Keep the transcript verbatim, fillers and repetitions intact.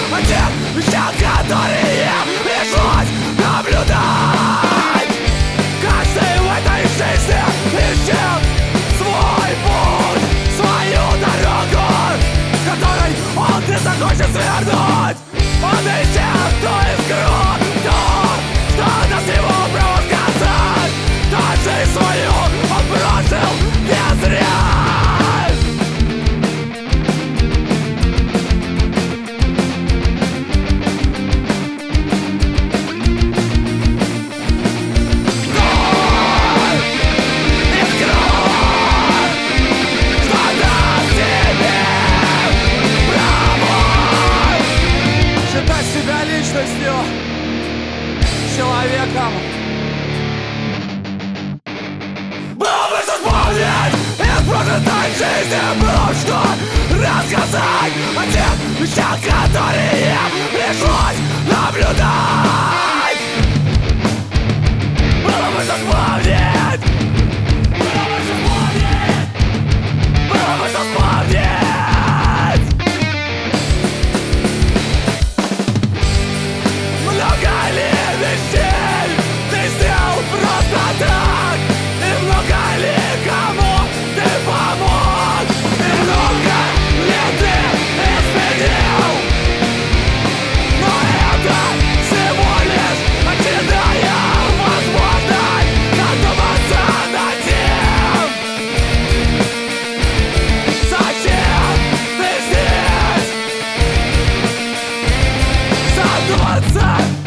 о тех вещах, которые пришлось наблюдать. Каждый в этой жизни ищет свой путь, свою дорогу, с которой он не захочет свернуть. Он ищет ту искру, то, что даст ему право сказать. Да, жизнь свою он бросил не зря. Личностью, человеком. Было бы что вспомнить из прожитой жизни, было что рассказать о тех вещах, которые пришлось наблюдать. Было бы что вспомнить, было бы что вспомнить, было бы что вспомнить. Много ли вещей ты сделал просто так? И много ли кому ты помог? И много ли ты изменил? Но это всего лишь очередная возможность задуматься над тем, зачем ты здесь? Задуматься